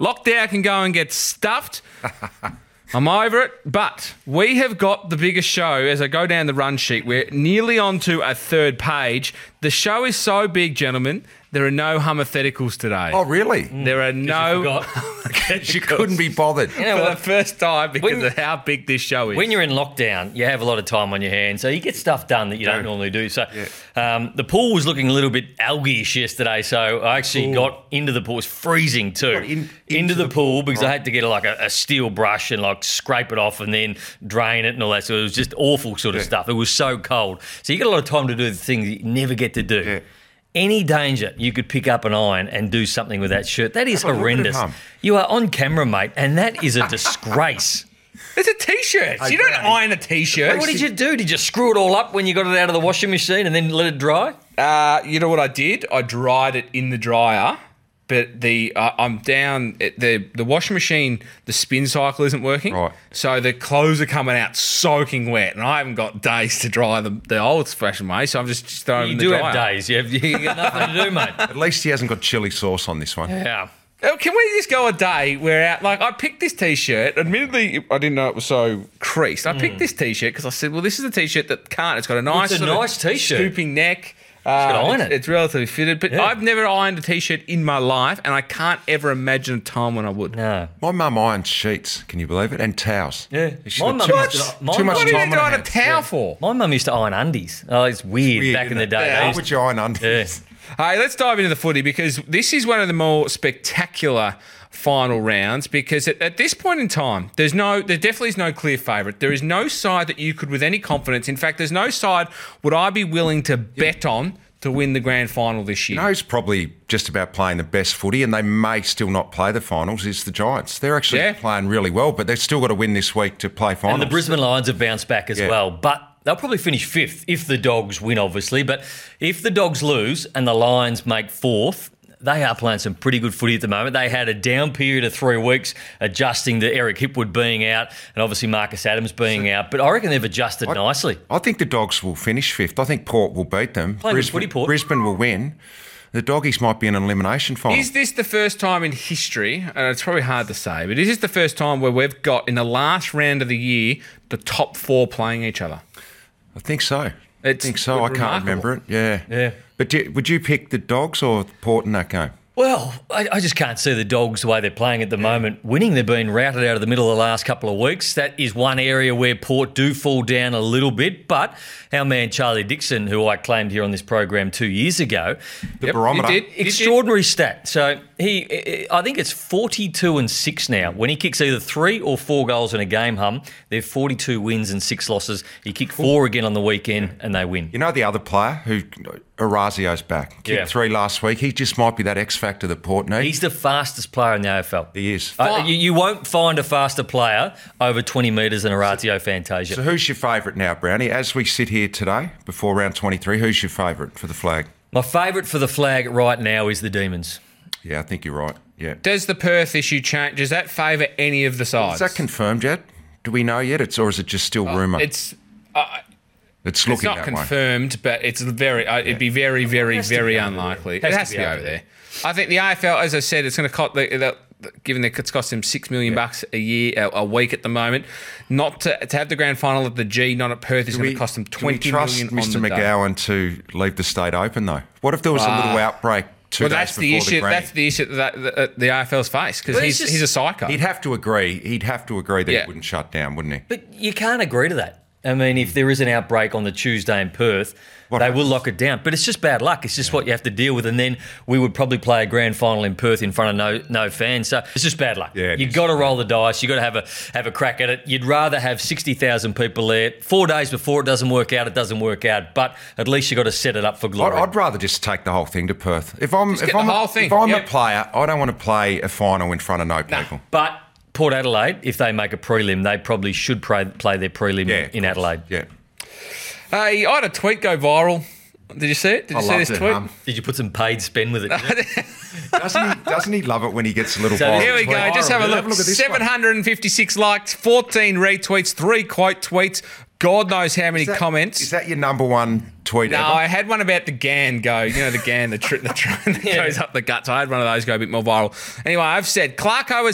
Lockdown can go and get stuffed. I'm over it, but we have got the biggest show as I go down the run sheet. We're nearly onto a third page. The show is so big, gentlemen, there are no hypotheticals today. Oh, really? There are no... You couldn't be bothered. You know For what? the first time because of how big this show is. When you're in lockdown, you have a lot of time on your hands, so you get stuff done that you don't normally do. So the pool was looking a little bit algae-ish yesterday, so I actually got into the pool. It was freezing too. Into the pool because I had to get a steel brush and scrape it off and then drain it and all that. So it was just awful sort of stuff. It was so cold. So you get a lot of time to do the things that you never get to do. Yeah. Any danger, you could pick up an iron and do something with that shirt. That is horrendous. You are on camera, mate, and that is a disgrace. It's a T-shirt. You don't iron a T-shirt. What did you do? Did you screw it all up when you got it out of the washing machine and then let it dry? You know what I did? I dried it in the dryer, but I'm down. The washing machine, the spin cycle isn't working. Right. So the clothes are coming out soaking wet, and I haven't got days to dry them the old-fashioned way, so I'm just throwing them You in the do dryer. have days. You got nothing to do, mate. At least he hasn't got chili sauce on this one. Yeah. Oh, can we just go a day where I picked this T-shirt. Admittedly, I didn't know it was so creased. I picked this T-shirt because I said, well, this is a T-shirt that can't. It's got a nice, It's a sort of nice T-shirt. scooping neck. iron it. It's relatively fitted, but Yeah. I've never ironed a T-shirt in my life, and I can't ever imagine a time when I would. No. My mum irons sheets, can you believe it? And towels. Yeah. She's My got mum too used much, to- my too much mum- What do you time need on to her iron a hands. towel for? My mum used to iron undies. Oh, it's weird, Weird, back in isn't the it? day. Yeah. They How used- would you iron undies? Hey, let's dive into the footy because this is one of the more spectacular final rounds because at this point in time, there definitely is no clear favourite. There is no side that you could with any confidence. In fact, there's no side would I be willing to bet on to win the grand final this year. You know who's probably just about playing the best footy and they may still not play the finals is the Giants. They're actually playing really well, but they've still got to win this week to play finals. And the Brisbane Lions have bounced back as well. But they'll probably finish fifth if the Dogs win, obviously. But if the Dogs lose and the Lions make fourth, they are playing some pretty good footy at the moment. They had a down period of 3 weeks adjusting to Eric Hipwood being out and obviously Marcus Adams being out. But I reckon they've adjusted nicely. I think the Dogs will finish fifth. I think Port will beat them. Playing good footy, Port. Brisbane will win. The Doggies might be in an elimination final. Is this the first time in history, and it's probably hard to say, but is this the first time where we've got, in the last round of the year, the top four playing each other? I think so. I It's think so. I can't remarkable. remember it. Yeah. Yeah. But would you pick the Dogs or Port in that game? Well, I just can't see the Dogs the way they're playing at the moment winning. They've been routed out of the middle of the last couple of weeks. That is one area where Port do fall down a little bit. But our man Charlie Dixon, who I claimed here on this program 2 years ago, The barometer. You did. extraordinary stat. So I think it's 42-6 now. When he kicks either 3 or 4 goals in a game, they're 42 wins and 6 losses. He kicked 4 again on the weekend and they win. You know the other player who Orazio's back. Kicked 3 last week. He just might be that X factor that Port need. He's the fastest player in the AFL. He is. You won't find a faster player over 20 metres than Orazio Fantasia. So who's your favourite now, Brownie? As we sit here today, before round 23, who's your favourite for the flag? My favourite for the flag right now is the Demons. Yeah, I think you're right. Yeah. Does the Perth issue change? Does that favour any of the sides? Is that confirmed yet? Do we know yet? Or is it just still rumour? It's It's looking not that way. confirmed, but it's very. It'd be very, very, very unlikely. It has to be over there. I think the AFL, as I said, it's going to cost. Given that it's cost them $6 million bucks a year, a week at the moment, not to have the grand final at the G, not at Perth, is going to cost them $20 million. Do we trust Mr. on the day. McGowan to leave the state open though? What if there was a little outbreak 2 days that's before the issue. the grand? That's the issue that the AFL's face because But it's he's a psycho. He'd have to agree. He'd have to agree that he wouldn't shut down, wouldn't he? But you can't agree to that. I mean, if there is an outbreak on the Tuesday in Perth, they will lock it down. But it's just bad luck. It's just what you have to deal with. And then we would probably play a grand final in Perth in front of no fans. So it's just bad luck. Yeah, You've got to roll the dice. You've got to have a crack at it. You'd rather have 60,000 people there. 4 days before it doesn't work out, it doesn't work out. But at least you've got to set it up for glory. I'd rather just take the whole thing to Perth. If I'm get the whole thing. If I'm Yep. a player, I don't want to play a final in front of no people. But Port Adelaide, if they make a prelim, they probably should play their prelim in Adelaide. Yeah. Hey, I had a tweet go viral. Did you see it? Did you see this tweet? Did you put some paid spend with it? Doesn't he love it when he gets a little So viral Here we tweet? go. Just have a look. Have a look at this one. 756 likes, 14 retweets, 3 quote tweets. God knows how many comments. Is that your number one tweet ever? No, I had one about the GAN go. You know, the GAN, the train that goes up the guts. I had one of those go a bit more viral. Anyway, I've said Clarko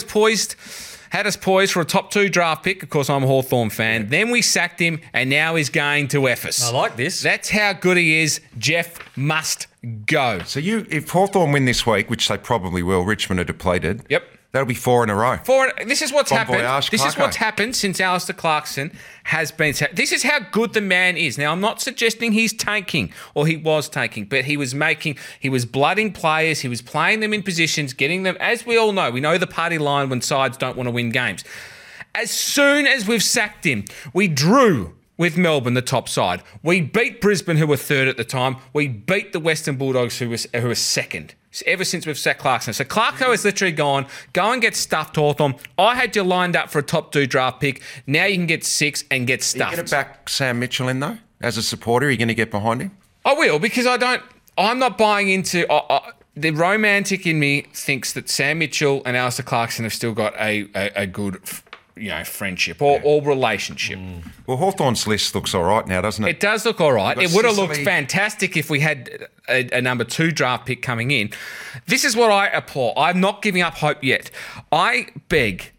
had us poised for a top 2 draft pick. Of course, I'm a Hawthorn fan. Yeah. Then we sacked him, and now he's going to Ephes. I like this. That's how good he is. Jeff must go. So if Hawthorn win this week, which they probably will, Richmond are depleted. Yep. That'll be 4 in a row. This is what's happened. This is what's happened since Alistair Clarkson has been. This is how good the man is. Now, I'm not suggesting he's tanking or he was tanking, but he was blooding players. He was playing them in positions, getting them. As we all know, we know the party line when sides don't want to win games. As soon as we've sacked him, we drew with Melbourne, the top side. We beat Brisbane, who were third at the time. We beat the Western Bulldogs, who were second. Ever since we've sacked Clarkson. So Clarko has literally gone, go and get stuffed, Hawthorn. I had you lined up for a top 2 draft pick. Now you can get 6 and get stuffed. Are you going to back Sam Mitchell in, though? As a supporter, are you going to get behind him? I will, because I'm not buying into... the romantic in me thinks that Sam Mitchell and Alistair Clarkson have still got a good... friendship or relationship. Well, Hawthorn's list looks all right now, doesn't it? It does look all right. It would have looked fantastic if we had a number 2 draft pick coming in. This is what I applaud. I'm not giving up hope yet. I beg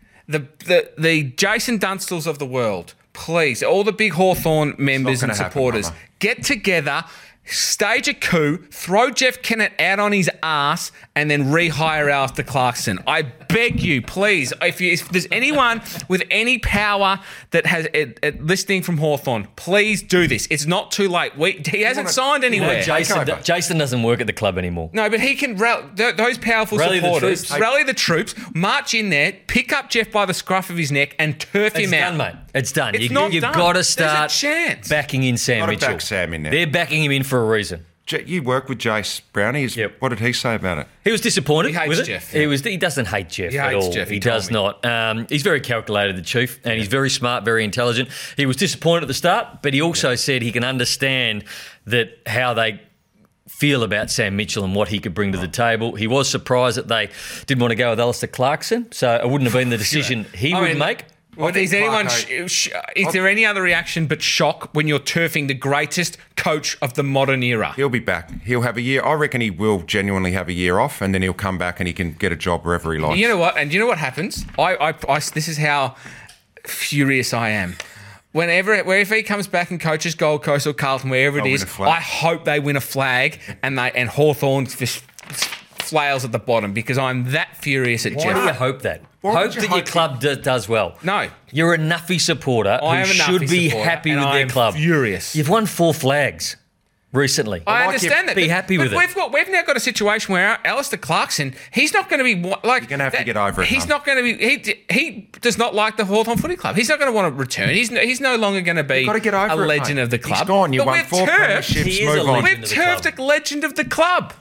the Jason Dunstals of the world, please, all the big Hawthorn members and supporters, get together, stage a coup, throw Jeff Kennett out on his ass, and then rehire Alistair Clarkson. I beg you, please. If there's anyone with any power that has listening from Hawthorn, please do this. It's not too late. He hasn't signed anywhere. Jason doesn't work at the club anymore. No, but he can those powerful supporters rally the troops, march in there, pick up Jeff by the scruff of his neck, and turf him out. It's done, mate. It's done. It's not done. You've got to start backing in Sam Mitchell. Back Sam in there. They're backing him in for a reason. You work with Jace Brownie. Yep. What did he say about it? He was disappointed. He hates with it. Jeff. Yeah. He doesn't hate Jeff at all. Jeff, he does not. He's very calculated, the Chief, and he's very smart, very intelligent. He was disappointed at the start, but he also said he can understand that how they feel about Sam Mitchell and what he could bring to the table. He was surprised that they didn't want to go with Alistair Clarkson, so it wouldn't have been the decision he would make. Well, is there any other reaction but shock when you're turfing the greatest coach of the modern era? He'll be back. He'll have a year. I reckon he will genuinely have a year off, and then he'll come back and he can get a job wherever he likes. You know what? And you know what happens? This is how furious I am. Wherever he comes back and coaches Gold Coast or Carlton, wherever it is, I hope they win a flag and Hawthorn just flails at the bottom, because I'm that furious at Jeff. Why do you hope that? Hope that your club does well. No. You're a Nuffy supporter who should be happy with their club. Furious. You've won 4 flags recently. I understand that. Be happy with it. We've now got a situation where Alistair Clarkson, he's not going to be like... You're going to have to get over it. He's not going to be... He does not like the Hawthorn Footy Club. He's not going to want to return. He's no longer going to be a legend of the club. He's gone. You won 4 premierships. Move on. We've turfed a legend of the club.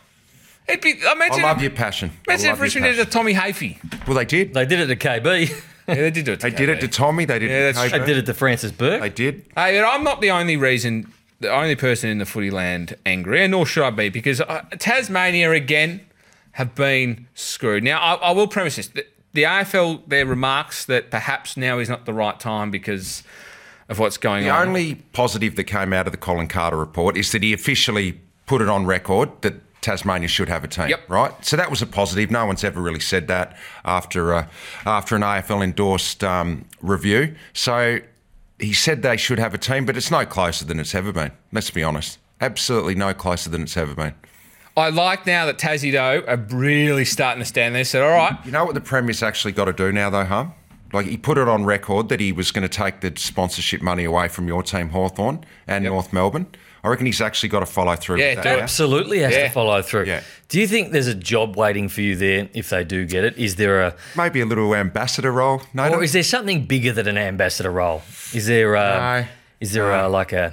I love your passion. Imagine if Richmond did it to Tommy Hafey. Well, they did. They did it to KB. Yeah, they did do it to They did it to Tommy. They did it to KB. They did it to Francis Burke. They did. Hey, but I'm not the only person in the footy land angry, and nor should I be, because Tasmania again have been screwed. Now, I will premise this. The AFL, their remarks that perhaps now is not the right time because of what's going on. The only positive that came out of the Colin Carter report is that he officially put it on record that Tasmania should have a team, right? So that was a positive. No one's ever really said that after an AFL-endorsed review. So he said they should have a team, but it's no closer than it's ever been. Let's be honest. Absolutely no closer than it's ever been. I like now that Tassie, though, are really starting to stand there and said, all right. You know what the Premier's actually got to do now, though, Hum? Like, he put it on record that he was going to take the sponsorship money away from your team, Hawthorn, and North Melbourne. I reckon he's actually got to follow through with that. Absolutely has to follow through. Yeah. Do you think there's a job waiting for you there if they do get it? Is there maybe a little ambassador role? No, or is there something bigger than an ambassador role? Is there like a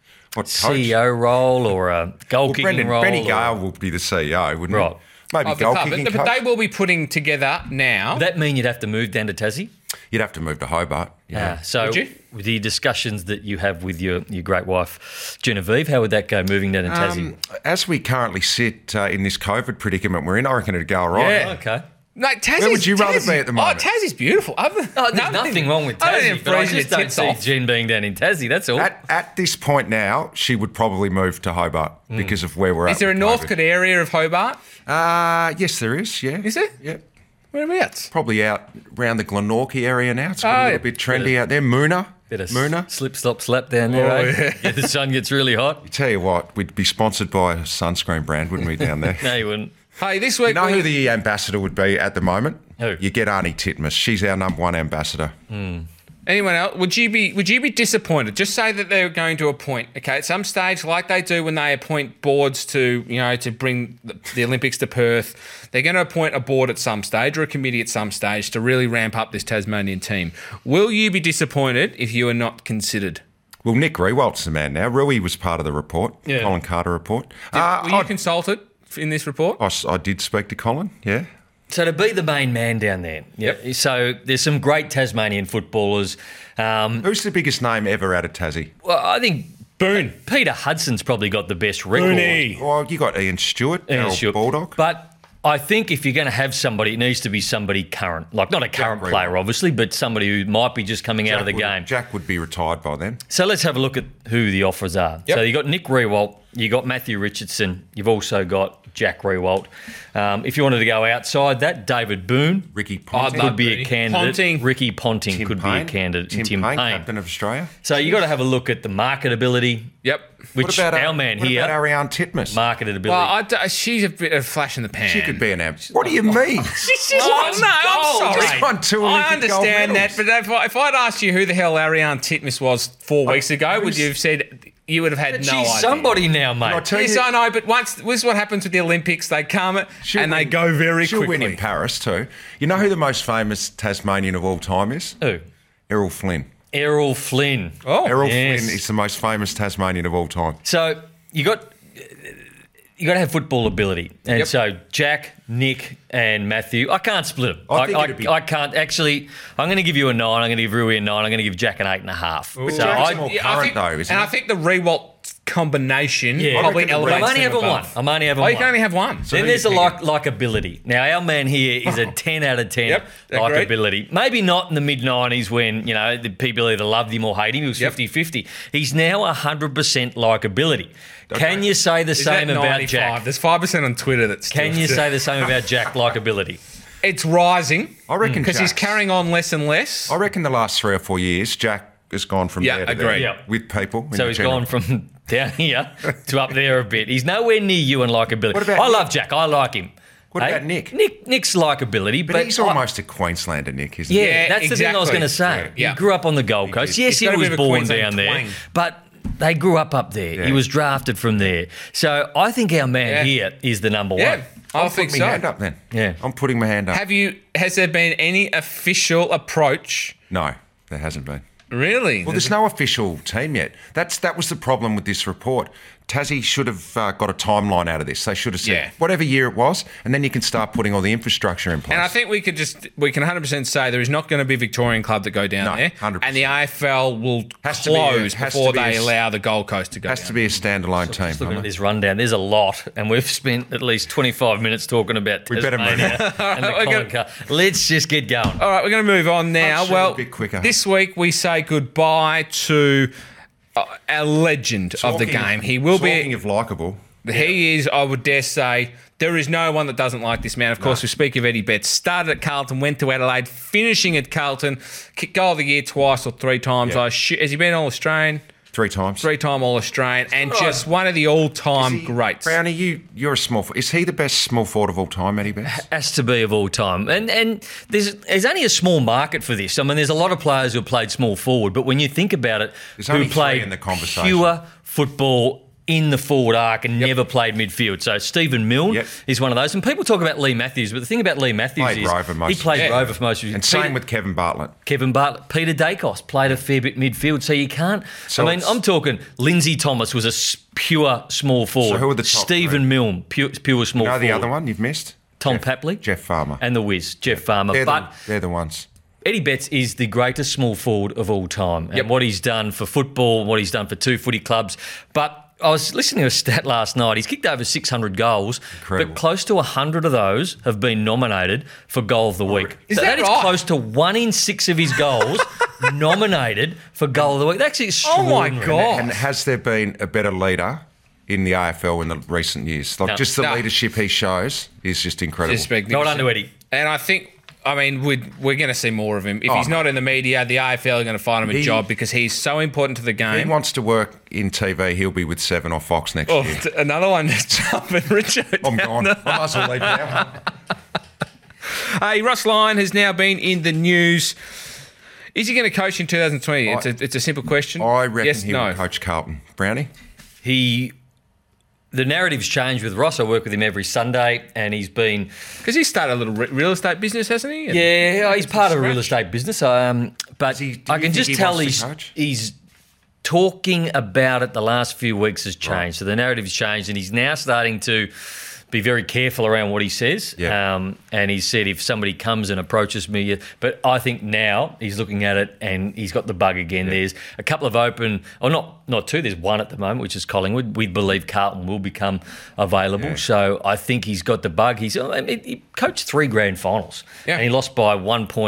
CEO role or a goal kicking role? Benny Gale will be the CEO, wouldn't he? Maybe goal kicking coach. But they will be putting together now. Would that mean you'd have to move down to Tassie? You'd have to move to Hobart. Yeah. So the discussions that you have with your great wife, Genevieve, how would that go moving down to Tassie? As we currently sit in this COVID predicament we're in, I reckon it'd go all right. Yeah, okay. Like, Tassie's, Where would you rather be at the moment? Oh, Tassie's beautiful. There's nothing wrong with Tassie, but I just don't see Jen being down in Tassie, that's all. At this point now, she would probably move to Hobart because of where we're at. Is there a Northcote area of Hobart? Yes, there is, yeah. Is there? Yeah. Whereabouts? Probably out around the Glenorchy area now. It's got a little bit trendy out there. Moona. Bit of Moona. slip, stop, slap down there, Yeah, the sun gets really hot. I tell you what, we'd be sponsored by a sunscreen brand, wouldn't we, down there? No, you wouldn't. Hey, this week... You know who the ambassador would be at the moment? Who? You get Arnie Titmus. She's our number one ambassador. Anyone else? Would you be disappointed? Just say that they're going to appoint, okay, at some stage, like they do when they appoint boards to bring the Olympics to Perth, they're going to appoint a board at some stage or a committee at some stage to really ramp up this Tasmanian team. Will you be disappointed if you are not considered? Well, Nick Riewold's the man now. Rui was part of the report, Yeah. Colin Carter report. Were you consulted in this report? I did speak to Colin, yeah. So to be the main man down there, Yep. So there's some great Tasmanian footballers. Who's the biggest name ever out of Tassie? Well, I think Boone. Peter Hudson's probably got the best record. Booney. Well, you got Ian Stewart, Errol Stewart. Baldock. But I think if you're going to have somebody, it needs to be somebody current. Like not a current Riewoldt. player, obviously, but somebody who might be just coming out of the game. Jack would be retired by then. So let's have a look at who the offers are. Yep. So you got Nick Riewoldt, you got Matthew Richardson, you've also got Jack Riewoldt. If you wanted to go outside that, David Boone Ricky Ponting. could be a Boone. candidate. Ponting. Ricky Ponting Tim could Payne. be a candidate. Tim Payne, Payne. captain of Australia. So you got to have a look at the marketability, Yep. which our man what here, about Ariane Titmus? marketability. Well, she's a bit of flash in the pan. She could be an amp. What do you mean? She's Oh, no, I'm gold. sorry. She's won 2 I Olympic gold understand that, medals. but if I'd asked you who the hell Ariane Titmus was 4 weeks ago, would you have said you would have had But no she's idea? somebody now, mate. I'll tell Yes, you, I know, but this is what happens with the Olympics. They come she'll and they win- go very she'll quickly. win in Paris too. You know who the most famous Tasmanian of all time is? Who? Errol Flynn. Errol Flynn. Oh, Errol yes. Flynn is the most famous Tasmanian of all time. So you got to have football ability, and Yep. so Jack, Nick, and Matthew. I can't split them. I think it'd be- I can't actually. I'm going to give you a 9. I'm going to give Rui a 9. I'm going to give Jack an 8.5. But So Jack's I, more Yeah, current I think, though, isn't and he? I think the Riewoldt combination Yeah. probably I reckon the elevates I'm only them having one. above. I'm only having Oh, one. you can only have one. So Then who there's the you picking? likability. Now, our man here is a 10 out of 10 Yep, agreed. likability. Maybe not in the mid-90s when, the people either loved him or hated him. He was Yep. 50-50. He's now 100% likability. Can you say the Is that same about 95? Jack? There's 5% on Twitter that's still... Can you say the same about Jack likability? It's rising. I reckon Because he's Jack's- carrying on less and less. I reckon the last 3 or 4 years, Jack has gone from Yeah, there to agreed. there Yeah. with people. in So the he's general. gone from down here to up there a bit. He's nowhere near you in likability. What about I Nick? love Jack. I like him. What Hey, about Nick? Nick's likability, But he's almost a Queenslander, Nick, isn't Yeah, he? Yeah, that's the thing I was exactly. going to say. Yeah. He grew up on the Gold Coast. did. Yes, He's he got a was bit of a born Queensland down there, twang. but they grew up there. Yeah. He was drafted from there. So I think our man Yeah. here is the number Yeah, one. I think Put my hand so. up then. Yeah. I'm putting my hand up. Has there been any official approach? No, there hasn't been. Really? Well, there's no official team yet. That was the problem with this report. Tassie should have got a timeline out of this. They should have said Yeah. whatever year it was, and then you can start putting all the infrastructure in place. And I think we can 100% say there is not going to be a Victorian club that go down No, there. 100%. And the AFL will Has to be close has to before be they a- allow the Gold Coast to go has down. to be a standalone Just looking team. at this rundown, there's a lot, and we've spent at least 25 minutes talking about We better move Tasmania and the We're Colin gonna- Carr. Let's just get going. All right, we're going to move on now. Let's go Well, a bit quicker. this week we say goodbye to a legend of the game. He will Talking be. of likeable. He is, I would dare say, there is no one that doesn't like this man. Of course, we speak of Eddie Betts. Started at Carlton, went to Adelaide, finishing at Carlton, kicked goal of the year twice or 3 times. Yeah. Has he been All-Australian? 3 times. 3-time All-Australian, and right. just one of the all-time greats. Brownie, you're a small. Is he the best small forward of all time, Eddie Betts? Has to be of all time. And there's only a small market for this. I mean, there's a lot of players who have played small forward, but when you think about it, There's who only 3 played in the conversation. pure football in the forward arc and never played midfield. So Stephen Milne Yep. is one of those. And people talk about Lee Matthews, but the thing about Lee Matthews Played is Rover most he of played his Rover for most of his And same with Kevin Bartlett. Kevin Bartlett, Peter Dacos played a fair bit midfield, so you can't. So I mean, it's- I'm talking Lindsay Thomas was a pure small forward. who are the top Stephen 3? Milne, pure small You know forward. the other one you've missed? Tom Papley, Jeff Farmer. and the Wiz, Jeff Farmer. They're the ones. Eddie Betts is the greatest small forward of all time. And Yep. what he's done for football, what he's done for 2 footy clubs. But I was listening to a stat last night. He's kicked over 600 goals, Incredible. but close to 100 of those have been nominated for Goal of the Week. Is so that that is right? close to 1 in 6 of his goals nominated for Goal of the Week. That's extraordinary. Oh, my God. And has there been a better leader in the AFL in the recent years? Like, No. just the No. leadership he shows is just incredible. Just Not magnificent. under Eddie. And I think, we're going to see more of him. If he's not in the media, the AFL are going to find him a job because he's so important to the If he game. wants to work in TV, he'll be with Seven or Fox next Oh, year. another one that's jumping, Richard. I'm gone. I might as well leave now. Hey, Ross Lyon has now been in the news. Is he going to coach in 2020? It's a simple question. I reckon yes, he no. will coach Carlton. Brownie? The narrative's changed with Ross. I work with him every Sunday, and he's been... Because he started a little real estate business, hasn't he? Yeah, he's part of a real estate business. But do you I can think just he tell wants to coach? he's talking about it the last few weeks has changed. Right. So the narrative's changed, and he's now starting to be very careful around what he says. Yeah. And he said if somebody comes and approaches me, but I think now he's looking at it and he's got the bug again. Yeah. There's a couple of open, or not two, there's one at the moment, which is Collingwood. We believe Carlton will become available. Yeah. So I think he's got the bug. He coached 3 grand finals and he lost by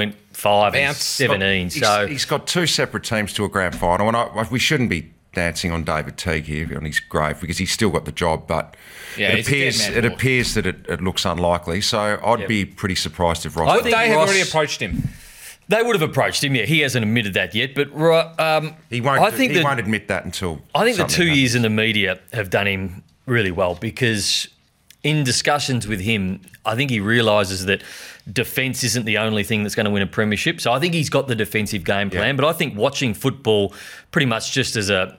1.5 and 17. He's got 2 separate teams to a grand final, and we shouldn't be dancing on David Teague here on his grave because he's still got the job, but it appears that it looks unlikely. So I'd be pretty surprised if Ross... They have already approached him. They would have approached him, yeah. He hasn't admitted that yet, but he won't admit that until... I think the 2 years in the media have done him really well because in discussions with him, I think he realises that defence isn't the only thing that's going to win a premiership. So I think he's got the defensive game plan, but I think watching football pretty much just as an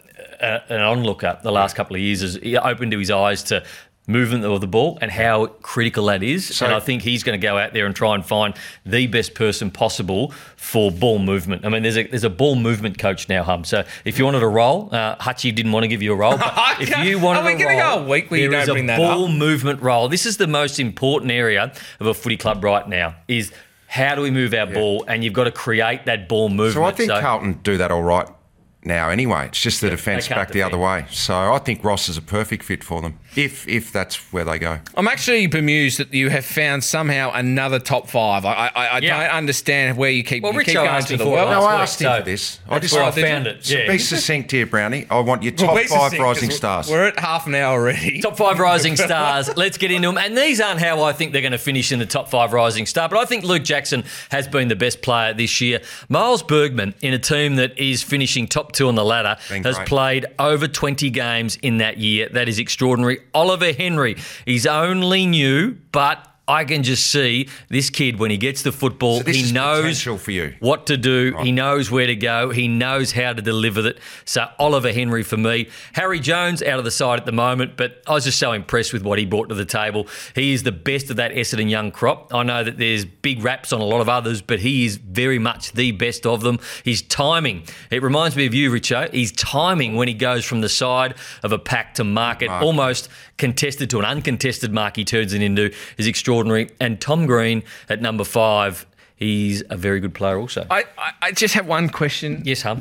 onlooker the last couple of years has opened to his eyes to movement of the ball and how critical that is. And I think he's going to go out there and try and find the best person possible for ball movement. I mean, there's a ball movement coach now, Hum. So if you wanted a role, Hutchie didn't want to give you a role, but if you wanted a role, go a week where you don't bring that up? Ball movement role. This is the most important area of a footy club right now is how do we move our ball, and you've got to create that ball movement. So I think Carlton do that all right now anyway. It's just the defence back the other way. So I think Ross is a perfect fit for them, if that's where they go. I'm actually bemused that you have found somehow another top 5. I don't understand where you keep, going to the well. No, I asked him for this. I found it. So be succinct here, Brownie. I want your top 5 rising stars. We're at half an hour already. Top 5 rising stars. Let's get into them. And these aren't how I think they're going to finish in the top 5 rising star, but I think Luke Jackson has been the best player this year. Miles Bergman, in a team that is finishing top 2 on the ladder, has played over 20 games in that year. That is extraordinary. Oliver Henry, he's only new, but I can just see this kid, when he gets the football, he knows for you. what to do. Right. He knows where to go. He knows how to deliver it. So Oliver Henry for me. Harry Jones out of the side at the moment, but I was just so impressed with what he brought to the table. He is the best of that Essendon young crop. I know that there's big raps on a lot of others, but he is very much the best of them. His timing, it reminds me of you, Richo. His timing when he goes from the side of a pack to mark it, almost contested to an uncontested mark he turns it into, is extraordinary. And Tom Green at number 5, he's a very good player also. I just have one question. Yes, Hum.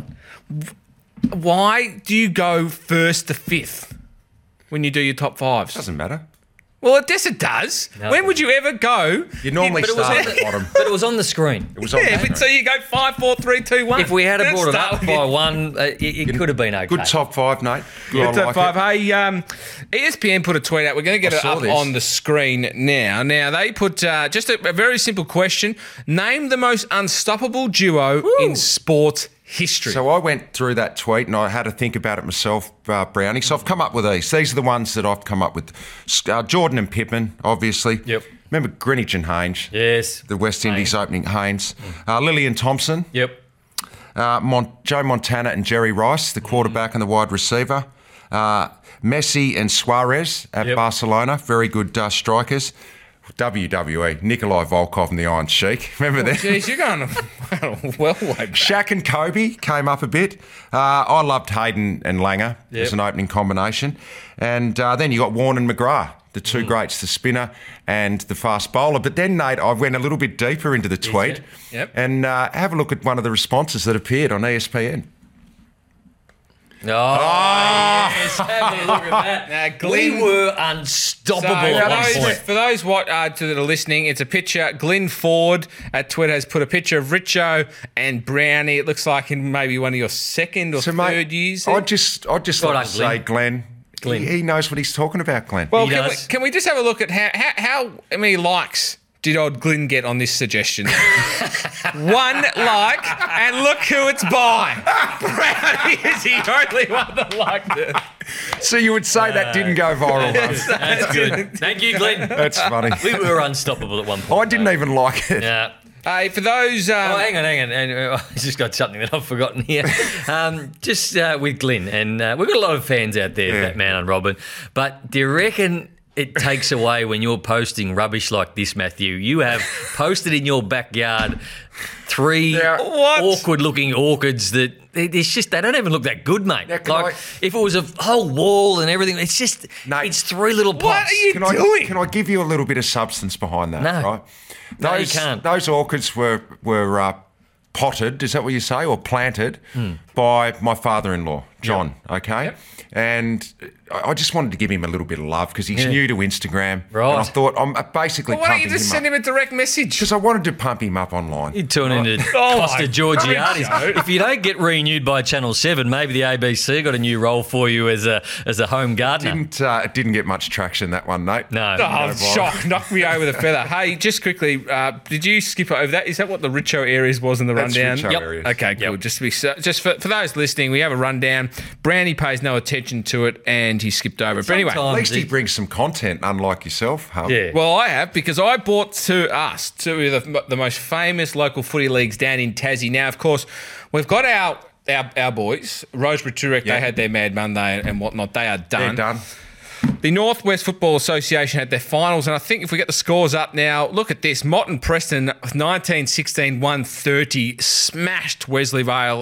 Why do you go first to 5th when you do your top 5s? Doesn't matter. Well, I guess it does. No, when would you ever go? You normally start at the bottom. But it was on the screen. It was on the screen. So you go 5, 4, 3, 2, 1. If we had brought it up by 1, it could have been okay. Good top 5, Nate. Good top 5. Hey, ESPN put a tweet out. We're going to get it up on the screen now. Now, they put just a very simple question. Name the most unstoppable duo in sports history. So I went through that tweet and I had to think about it myself, Brownie. So I've come up with these. These are the ones that I've come up with. Jordan and Pippen, obviously. Yep. Remember Greenwich and Haynes? Yes. The West Indies opening Haynes. Lillian Thompson. Yep. Joe Montana and Jerry Rice, the quarterback and the wide receiver. Messi and Suarez at Barcelona, very good strikers. WWE, Nikolai Volkov and the Iron Sheik. Remember that? Jeez, you're going well way back. Shaq and Kobe came up a bit. I loved Hayden and Langer as an opening combination. And then you got Warren and McGrath, the two greats, the spinner and the fast bowler. But then, Nate, I went a little bit deeper into the tweet and have a look at one of the responses that appeared on ESPN. Yes, have a look at that. Now, We Glenn- were unstoppable at one point. For those that are listening, it's a picture. Glenn Ford at Twitter has put a picture of Richo and Brownie. It looks like in maybe one of your second or third years. I'd just like to say, Glenn. He knows what he's talking about, Glenn. Well, He does. can we just have a look at how many likes did old Glenn get on this suggestion? 1 like, and look who it's by. Brownie is the only one that liked it. So you would say that didn't go viral, Russ. That's good. Thank you, Glenn. That's funny. We were unstoppable at one point. I didn't even like it. Yeah. Hey, for those... Oh, hang on. I just got something that I've forgotten here. Just with Glenn, and we've got a lot of fans out there, Batman and Robin. But do you reckon it takes away when you're posting rubbish like this, Matthew? You have posted in your backyard 3 What? awkward-looking orchids that it's just they don't even look that good, mate. Now, can Like if it was a whole wall and everything, it's just Nate, it's 3 little pots. What are you Can doing? can I give you a little bit of substance behind that? No. Right? No, you can't. Those orchids were potted, is that what you say, or planted by my father-in-law, John, okay? Yep. And I just wanted to give him a little bit of love because he's new to Instagram. Right. And I thought I'm basically Well, why don't you pumping just him send up. him a direct message? Because I wanted to pump him up online. You turn into Oh, Costa my Georgiades. God. If you don't get renewed by Channel 7, maybe the ABC got a new role for you as a home gardener. It didn't get much traction, that one, Nate. No. Oh, I'm shocked. Knocked me over the feather. Hey, just quickly, did you skip over that? Is that what the Richo areas was in the That's rundown? Richo Yep. areas. Okay, good. Just for those listening, we have a rundown. Brownie pays no attention to it, and he skipped over it. But anyway, At least he brings some content, unlike yourself, Hub. Yeah. well, I have because I bought two of the most famous local footy leagues down in Tassie. Now, of course, we've got our boys, Rosebery Turek. Yeah. They had their Mad Monday and whatnot. They are They're done. done. The North West Football Association had their finals, and I think if we get the scores up now, look at this. Mott Preston, 19-16, 130, smashed Wesley Vale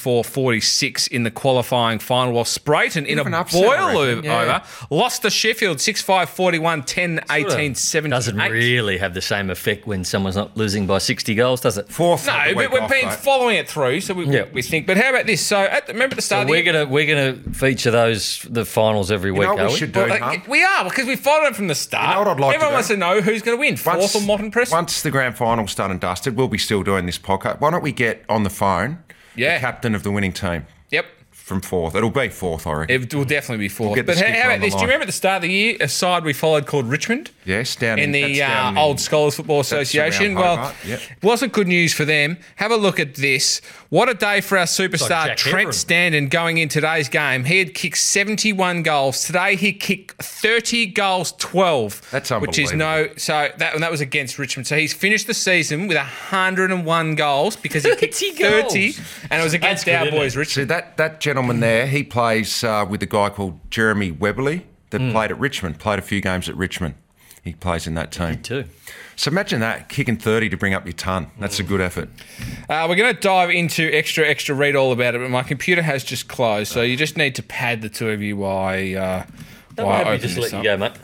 7-4-46 in the qualifying final, while Sprayton, in An a upset, I boil reckon, yeah. over, lost to Sheffield 6-5-41, 10-18, 17. Doesn't really have the same effect when someone's not losing by 60 goals, does it? Fourth. No, of the but week we've off, been mate. following it through, so we think. But how about this? So, remember at the start So of the year? we're gonna feature the finals every week, know what are we we? should do? We are, because we followed it from the start. You know what I'd like to Everyone do? wants to know who's going to win, Fourth or Mott Preston. Once the grand final's done and dusted, we'll be still doing this podcast. Why don't we get on the phone the captain of the winning team Yep. from fourth? It'll be fourth, I reckon. It will definitely be fourth. get the But how skipper about on the this? Do you line. remember at the start of the year, a side we followed called Richmond? Yes, down In the that's down Old Scholars Football Association. around Well, Hobart, yep. it wasn't good news for them. Have a look at this. What a day for our superstar Jack Trent Everett. Standen going in today's game. He had kicked 71 goals. Today he kicked 30 goals, 12. That's Which is that was against Richmond. So he's finished the season with 101 goals because he kicked 30 30, goals. and it was against That's our good, boys, isn't it? Richmond. See, that gentleman there, he plays with a guy called Jeremy Weberly that played at Richmond, played a few games at Richmond. He plays in that team. Too. So imagine that, kicking 30 to bring up your ton. That's a good effort. We're going to dive into extra read all about it, but my computer has just closed, so you just need to pad the two of you while I Let me open just this let up. you go, mate.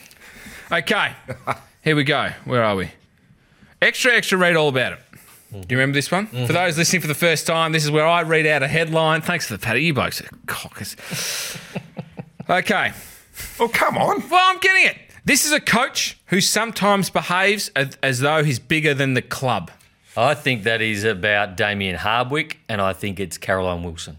Okay, here we go. Where are we? Extra read all about it. Do you remember this one? For those listening for the first time, this is where I read out a headline. Thanks for the paddy. You blokes are cockers. Okay. Oh, come on. Well, I'm getting it. This is a coach who sometimes behaves as though he's bigger than the club. I think that is about Damien Hardwick, and I think it's Caroline Wilson.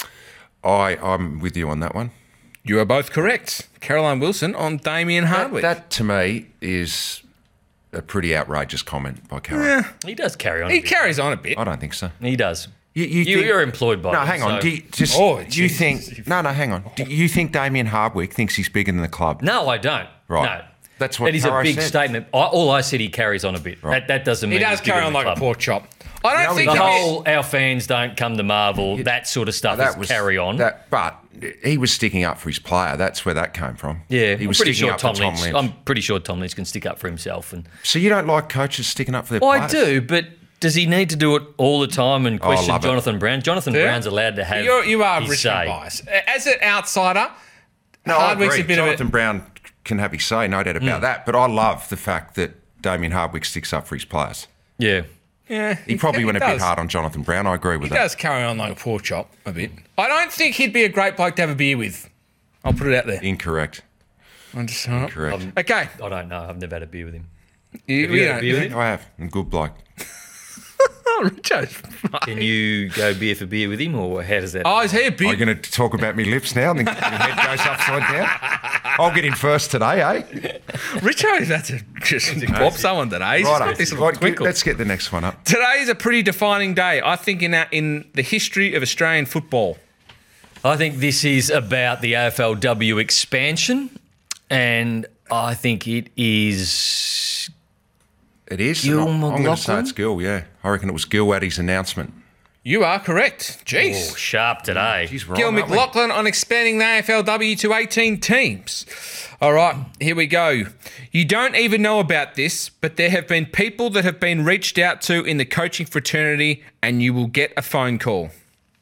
I'm with you on that one. You are both correct. Caroline Wilson on Damien Hardwick. That to me is a pretty outrageous comment by Caroline. He does carry on. He a bit. carries on a bit. I don't think so. He does. You think- You're employed by No, him, hang on. so- Do you, just, Oh, do you Jesus. think... No, hang on. Do you think Damien Hardwick thinks he's bigger than the club? No, I don't. Right. No. That's what That is a Caro big said. statement. All I said, he carries on a bit. Right. That doesn't mean He does he's bigger carry on than the like a club. pork chop. I don't No, think he The that whole our fans don't come to Marvel, that sort of stuff is carry on. But he was sticking up for his player. That's where that came from. Yeah, he I'm was pretty sticking sure up for Tom Lynch. Lynch. I'm pretty sure Tom Lynch can stick up for himself. And So you don't like coaches sticking up for their I players? do, but does he need to do it all the time and question love it. Jonathan Brown? Jonathan Yeah. Brown's allowed to have you are his Richmond say. bias. As an outsider, No, I Hardwick's agree. a bit Jonathan of a... Brown can have his say, no doubt about that. But I love the fact that Damien Hardwick sticks up for his players. Yeah. Yeah, He probably went a bit does. hard on Jonathan Brown. I agree with He that. does carry on like a pork chop a bit. I don't think he'd be a great bloke to have a beer with. I'll put it out there. Incorrect. Correct. Okay. I don't know. I've never had a beer with him. You Have you had a don't- beer with him? I have. I'm a good bloke. Oh, Richo's Can you go beer for beer with him, or how does that? Oh, is he a Are you big? going to talk about me lips now? Then your head goes upside down. I'll get in first today, eh? Richo's that's a just pop someone today. He's got this little twinkle. Let's get the next one up. Today is a pretty defining day, I think, in the history of Australian football. I think this is about the AFLW expansion, and I think it is. It is. Gil I'm going to say McLaughlin? it's Gil, yeah. I reckon it was Gil at his announcement. You are correct. Oh, Jeez. sharp today. He's right, Gil aren't we? McLaughlin on expanding the AFLW to 18 teams. All right, here we go. You don't even know about this, but there have been people that have been reached out to in the coaching fraternity, and you will get a phone call.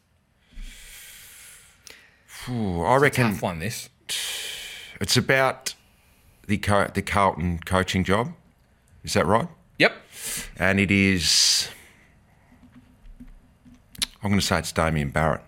Ooh, I reckon Tough one, this. it's about the Carlton coaching job. Is that right? Yep. And it is. I'm going to say it's Damien Barrett.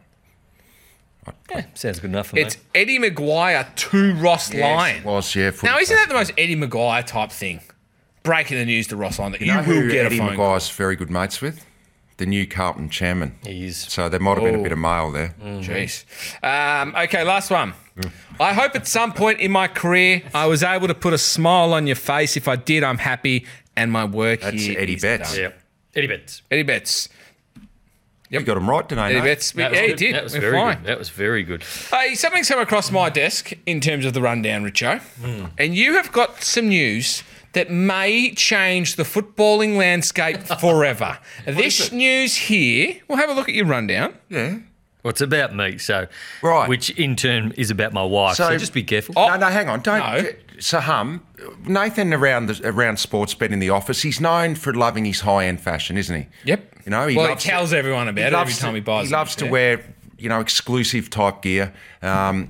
Yeah, sounds good enough for me. It's Eddie Maguire to Ross Lyon. It was, yeah. Now, isn't that the most Eddie Maguire type thing? Breaking the news to Ross Lyon that you, know will who get Eddie a phone call. Maguire's very good mates with? The new Carlton chairman. He is. So there might have been a bit of mail there. Jeez. Okay, last one. I hope at some point in my career I was able to put a smile on your face. If I did, I'm happy, and my work That's here Eddie is Betts. done. Yeah. Eddie Betts. Eddie Betts. You got him right, didn't I? Eddie Nate? Betts. That was Yeah, he good. did. That was We're very fine. good. That was very good. Hey, something's come across my desk in terms of the rundown, Richo. And you have got some news that may change the footballing landscape forever. This news here, we'll have a look at your rundown. Yeah. Well, it's about me, so Right. which in turn is about my wife. So, So- just be careful. Oh, No, hang on. Don't. no. So, Nathan around sports bet in the office, he's known for loving his high-end fashion, isn't he? Yep. You know, he well, loves he tells everyone about it every time he buys He loves it. to wear, exclusive type gear. And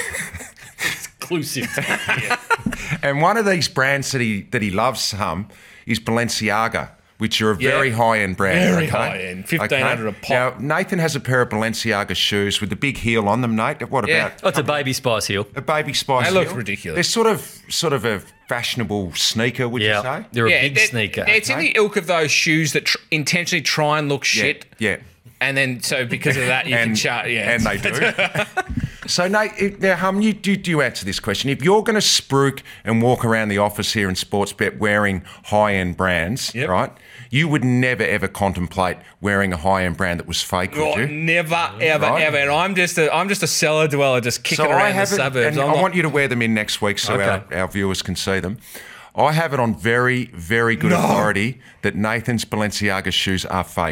Inclusive. and one of these brands that he loves is Balenciaga, which are a very high-end brand. Very high-end, 1,500 a pop. Now, Nathan has a pair of Balenciaga shoes with the big heel on them, Nate. What Yeah. about Oh, it's a baby spice heel. a Baby Spice They look heel? ridiculous. They're sort of a fashionable sneaker, would you Yeah, say? they're a big they're- sneaker. It's in the ilk of those shoes that intentionally try and look shit. Yeah. And then, so because of that, you can chart. Yeah. And they do. So, Nate, now, do you answer this question? If you're going to spruik and walk around the office here in Sportsbet wearing high-end brands, Yep. right, you would never, ever contemplate wearing a high-end brand that was fake, would Oh, you? never, ever, Right. ever. And I'm just a cellar dweller, just kicking around the suburbs. and I'm I like, want you to wear them in next week so Okay. our viewers can see them. I have it on very, very good authority that Nathan's Balenciaga shoes are fake.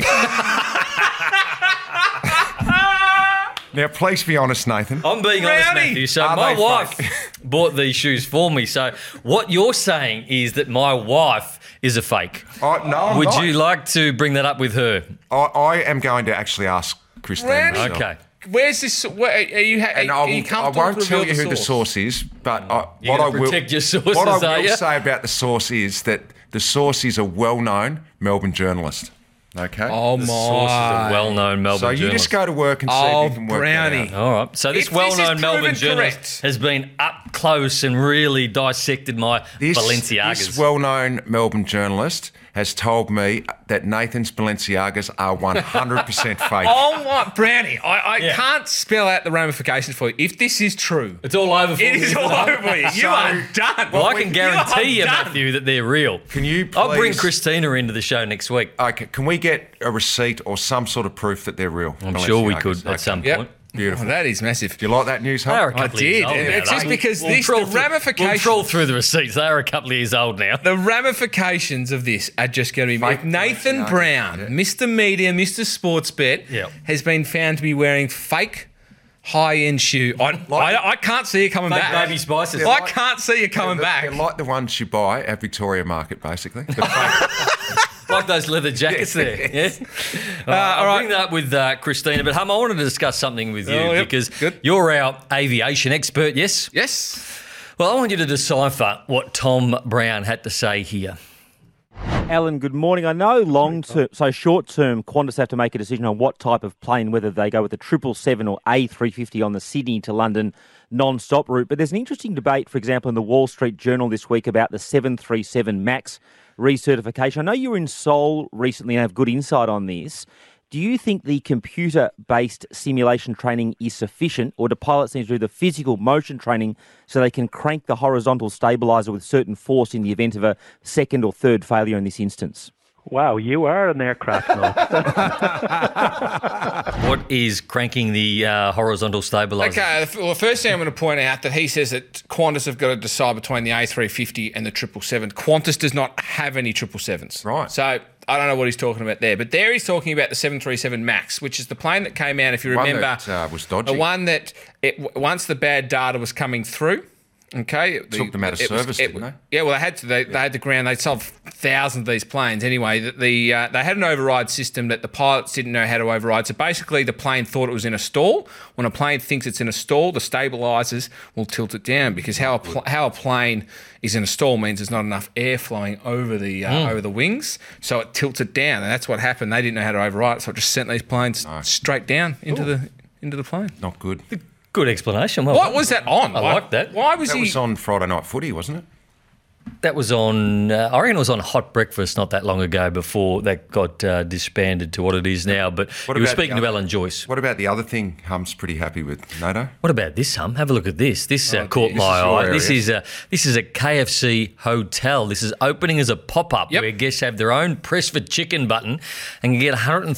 Now, please be honest, Nathan. I'm being honest, Brownie! Matthew. So Are my they wife bought these shoes for me. So what you're saying is that my wife is a fake. No, I'm Would not. you like to bring that up with her? I am going to actually ask Christine. Brownie? myself. Okay. where's this? Where, are you? And are you I comfortable won't to tell reveal you who the source? source is, but You're what I gonna will protect your sources, what I are will you? say about the source is that the source is a well-known Melbourne journalist. Okay. Oh The source is a my! well-known Melbourne so you journalist. just go to work and see Oh, if you can work Brownie. that out. All right. So this If this is well-known Melbourne proven journalist correct- has been up close and really dissected my This Balenciagas. well-known Melbourne journalist has told me that Nathan's Balenciagas are 100% fake. Oh my, Brownie! I Yeah. can't spell out the ramifications for you. If this is true, It's all over for it me. is all over for you. You So- are done. Well, I can guarantee you, are done. Matthew, that they're real. Can you please... I'll bring Christina into the show next week. Okay, can we get a receipt or some sort of proof that they're real? I'm sure we Balenciagas? could Okay. at some Yep. point. Beautiful. Oh, that is massive. Do you like that news, They are a huh? couple I of years did. old now, It's just though. because We'll this, trawl the through- ramifications. We'll trawl through the receipts. They're a couple of years old now. The ramifications of this are just going to be Fake if Nathan Balenciaga, Brown, yeah. Mr. Media, Mr. Sportsbet, Yep. has been found to be wearing fake high-end shoe. I can't see you coming Fake back. baby spices. I can't see you coming back. They're like the ones you buy at Victoria Market, basically. The fake- Like those leather jackets there. Yeah. all I'll right. bring that up with Christina. But, I wanted to discuss something with you Oh, yep. because Good. you're our aviation expert, yes? Yes. Well, I want you to decipher what Tom Brown had to say here. Alan, good morning. I know short-term, Qantas have to make a decision on what type of plane, whether they go with the 777 or A350 on the Sydney to London non-stop route. But there's an interesting debate, for example, in the Wall Street Journal this week about the 737 MAX recertification. I know you were in Seoul recently and have good insight on this. Do you think the computer-based simulation training is sufficient, or do pilots need to do the physical motion training so they can crank the horizontal stabiliser with certain force in the event of a second or third failure in this instance? Wow, you are an aircraft nut. What is cranking the horizontal stabiliser? Okay, well, the first thing I'm going to point out that he says that Qantas have got to decide between the A350 and the 777. Qantas does not have any 777s. Right. So I don't know what he's talking about there. But there he's talking about the 737 MAX, which is the plane that came out, if you remember. That was dodgy. The one that, once the bad data was coming through, okay. Took them out of service, didn't they? Yeah, well, they had to. They had the ground. They sold thousands of these planes anyway. They had an override system that the pilots didn't know how to override. So basically, the plane thought it was in a stall. When a plane thinks it's in a stall, the stabilisers will tilt it down, because how a plane is in a stall means there's not enough air flowing over the wings, so it tilts it down, and that's what happened. They didn't know how to override it, so it just sent these planes straight down into the plane. Not good. Good explanation. Well, what was that on? I like that. Why was That was on Friday Night Footy, wasn't it? That was on, I reckon it was on Hot Breakfast not that long ago, before that got disbanded to what it is now. But you were speaking to Alan Joyce. What about the other thing Hum's pretty happy with, Nato? What about this, Hum? Have a look at this. This caught my eye. This is a KFC hotel. This is opening as a pop-up where guests have their own Press for Chicken button and can get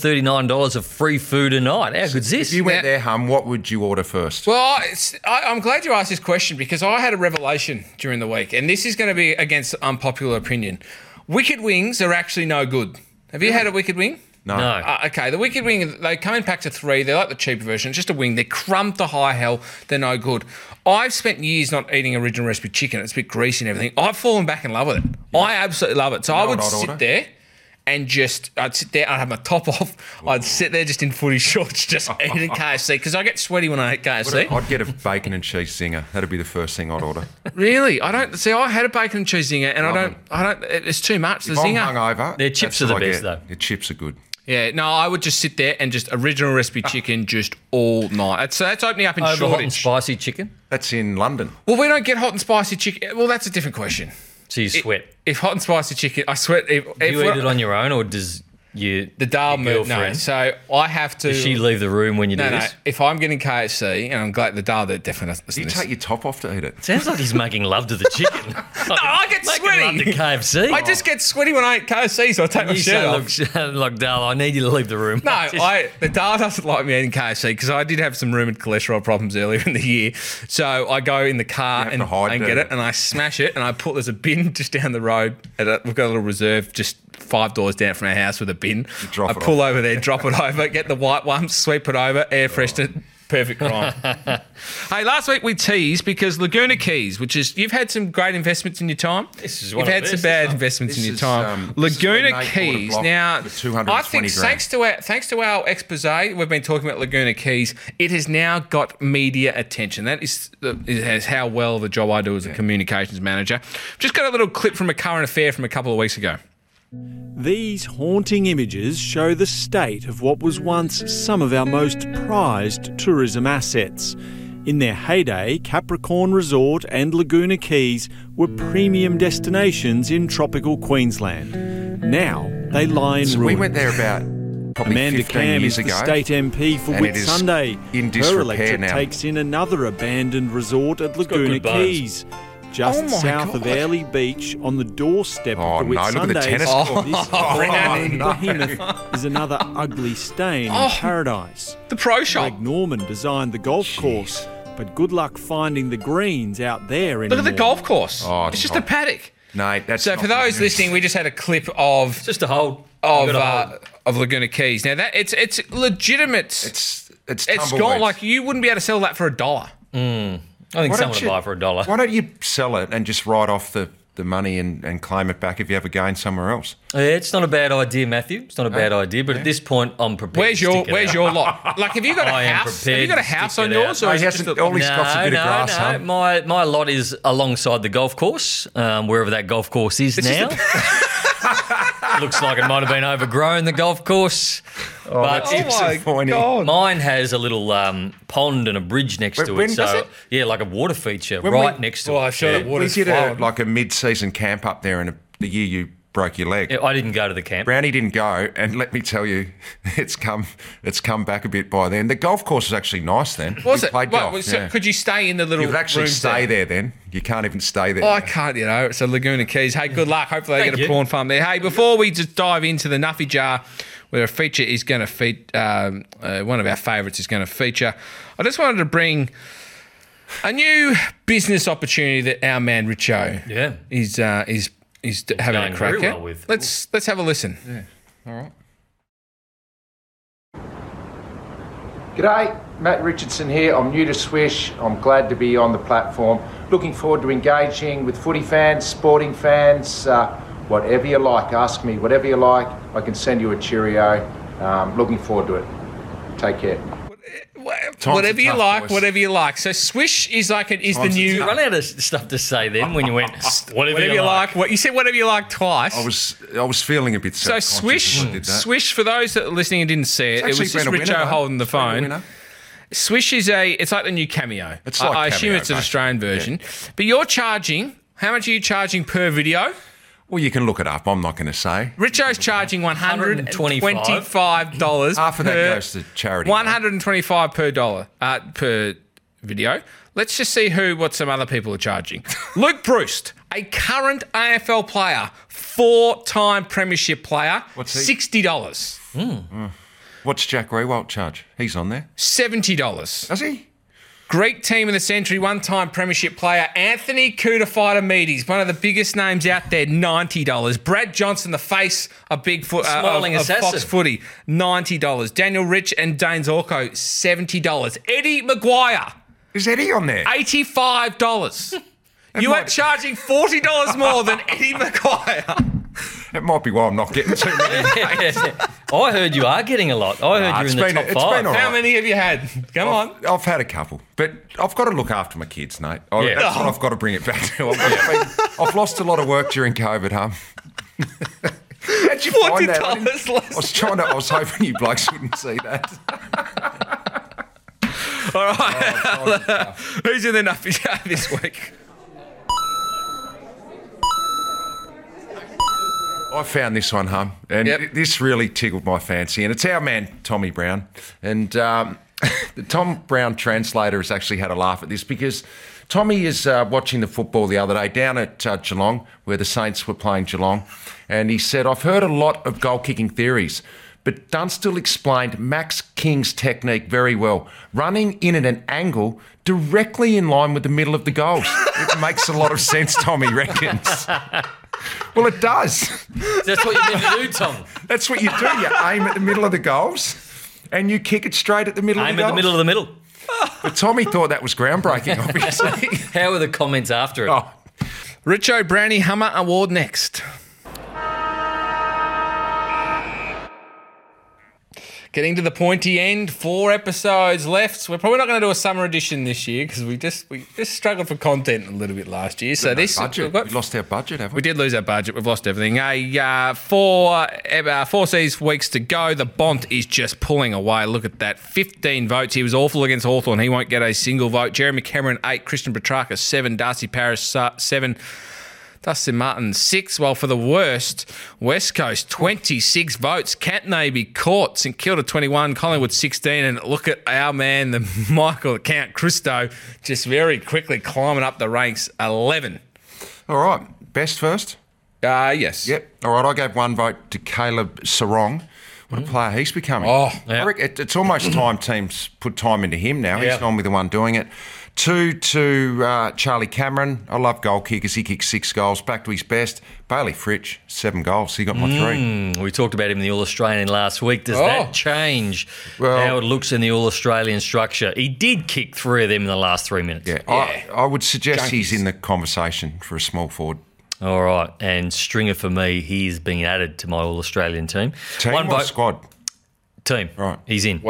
$139 of free food a night. How good's this? If you went there, Hum, what would you order first? Well, I'm glad you asked this question, because I had a revelation during the week, and this is going to be against unpopular opinion. Wicked wings are actually no good. Have you had a wicked wing? No. Okay, the wicked wing, they come in packs of 3. They're like the cheaper version. It's just a wing. They're crumbed to high hell. They're no good. I've spent years not eating original recipe chicken. It's a bit greasy and everything. I've fallen back in love with it. I absolutely love it. So I would sit there and I'd sit there, I'd have my top off, I'd sit there just in footy shorts, just eating KFC, because I get sweaty when I eat KFC. I'd get a bacon and cheese zinger. That'd be the first thing I'd order. Really? I had a bacon and cheese zinger, and I don't, it's too much, the zinger. I'm hungover, their chips are the best, though. Their chips are good. Yeah, no, I would just sit there and just original recipe chicken just all night. That's opening up in Shoreditch. Hot and spicy chicken? That's in London. Well, we don't get hot and spicy chicken. Well, that's a different question. So you sweat? If hot and spicy chicken, I sweat. Do you eat it on your own, or does the dal move? No, so I have to. Does she leave the room when you do this? No. If I'm getting KFC and I'm glad the dal, they're definitely. Do you take your top off to eat it? Sounds like he's making love to the chicken. No, I get sweaty. Love to KFC. I just get sweaty when I eat KFC, so I take my shirt off. Look, Dal, I need you to leave the room. No, the Dal doesn't like me eating KFC, because I did have some rumoured cholesterol problems earlier in the year. So I go in the car and get it, and I smash it, and there's a bin just down the road. We've got a little reserve just 5 doors down from our house with a bin. I pull over there, drop it over, get the white one, sweep it over, air freshener. Perfect crime. Hey, last week we teased, because Laguna Keys, which is, you've had some great investments in your time. You've had some bad investments in your time. Laguna Keys. Now, I think thanks to our expose, we've been talking about Laguna Keys. It has now got media attention. That is how well the job I do as a communications manager. Just got a little clip from a current affair from a couple of weeks ago. These haunting images show the state of what was once some of our most prized tourism assets. In their heyday, Capricorn Resort and Laguna Keys were premium destinations in tropical Queensland. Now they lie in ruins. We went there about probably Amanda 15 Cam years is ago. the state MP for Whitsunday. In disrepair Her electorate now. takes in another abandoned resort at Laguna Keys. Just south of Airlie Beach, on the doorstep of the look at the Whitsundays, tennis court. this fine behemoth is another ugly stain in paradise. The pro shop. Greg Norman designed the golf course, but good luck finding the greens out there anymore. Look at the golf course. It's just a paddock. No, that's so. For those listening, we just had a clip of just a hole of Laguna Keys. Now that it's legitimate. It's gone. Like, you wouldn't be able to sell that for $1. I think someone would buy it for $1. Why don't you sell it and just write off the money and claim it back if you ever gain somewhere else? It's not a bad idea, Matthew. It's not a bad idea, but at this point, I'm prepared. Where's your lot? Like, have you got a house? Have you got a house on yours? Or all he's got a bit of grass. No. My lot is alongside the golf course, wherever that golf course is now. looks like it might have been overgrown, the golf course. But mine has a little pond and a bridge next to it. So, yeah, like a water feature next to it. I showed it. We did a mid-season camp up there in the year you broke your leg. Yeah, I didn't go to the camp. Brownie didn't go, and let me tell you, it's come back a bit by then. The golf course was actually nice then. Was it? Played golf. So could you stay in the little You could actually rooms stay there then. You can't even stay there. Oh, I can't, It's a Laguna Keys. Hey, good luck. Hopefully they get a prawn farm there. Hey, before we just dive into the Nuffy Jar, where a feature is going to feature, one of our favourites is going to feature, I just wanted to bring a new business opportunity that our man Richo is having a crack at. Well let's have a listen. Yeah. All right. G'day, Matt Richardson here. I'm new to Swish. I'm glad to be on the platform. Looking forward to engaging with footy fans, sporting fans, whatever you like. Ask me whatever you like. I can send you a cheerio. Looking forward to it. Take care. Whatever you like. So Swish is the new. You run out of stuff to say then when you went whatever you like. What you said, whatever you like twice. I was feeling a bit so Swish for those that are listening and didn't see it, it was just Richo holding the phone. Swish it's like the new Cameo. It's like I assume it's an Australian version, but you're charging. How much are you charging per video? Well, you can look it up. I'm not going to say. Richo's charging $125. Half of that goes to charity. $125 per dollar per video. Let's just see what some other people are charging. Luke Breust, a current AFL player, 4-time premiership player, $60. What's Jack Riewoldt charge? He's on there. $70. Does he? Greek team of the century, one-time premiership player, Anthony Koutafidis, one of the biggest names out there, $90. Brad Johnson, the face of Smiling assassin. Fox Footy, $90. Daniel Rich and Dane Zorko, $70. Eddie Maguire. Is Eddie on there? $85. You are charging $40 more than Eddie Maguire. It might be why I'm not getting too many. I heard you are getting a lot. I heard you're in the top 5. How many have you had? Come on. I've had a couple, but I've got to look after my kids, Nate. That's what I've got to bring it back to. I've lost a lot of work during COVID, How'd you find that? I was hoping you blokes wouldn't see that. All right. Who's in the Nuffy Jar this week? I found this one, and this really tickled my fancy, and it's our man Tommy Brown. And the Tom Brown translator has actually had a laugh at this because Tommy is watching the football the other day down at Geelong, where the Saints were playing Geelong, and he said, "I've heard a lot of goal-kicking theories, but Dunstall explained Max King's technique very well, running in at an angle directly in line with the middle of the goals. It makes a lot of sense," Tommy reckons. Well, it does. That's what you meant to do, Tom. That's what you do. You aim at the middle of the goals and you kick it straight at the middle of the goals. Aim at the middle of the middle. But Tommy thought that was groundbreaking, obviously. How were the comments after it? Oh. Richo Brownie Hummer Award next. Getting to the pointy end, 4 episodes left. We're probably not going to do a summer edition this year because we just struggled for content a little bit last year. So we lost our budget, haven't we? We did lose our budget. We've lost everything. 4 weeks to go. The Bont is just pulling away. Look at that. 15 votes. He was awful against Hawthorn. He won't get a single vote. Jeremy Cameron, 8. Christian Petrarca, 7. Darcy Parish, 7. Dustin Martin, 6. Well, for the worst, West Coast, 26 votes. Canterbury caught. St Kilda, 21. Collingwood, 16. And look at our man, the Michael Count Christo, just very quickly climbing up the ranks, 11. All right. Best first? Yes. Yep. All right. I gave 1 vote to Caleb Sarong. What a player he's becoming. Oh, yeah. I reckon it's almost time teams put time into him now. He's normally the one doing it. 2 to Charlie Cameron. I love goal kickers. He kicked 6 goals, back to his best. Bailey Fritsch, 7 goals. He got my 3. We talked about him in the All-Australian last week. Does that change how it looks in the All-Australian structure? He did kick 3 of them in the last 3 minutes. Yeah. I would suggest he's in the conversation for a small forward. All right. And Stringer, for me, he is being added to my All-Australian team. 1 vote. Squad? Team. Right. He's in. Wow.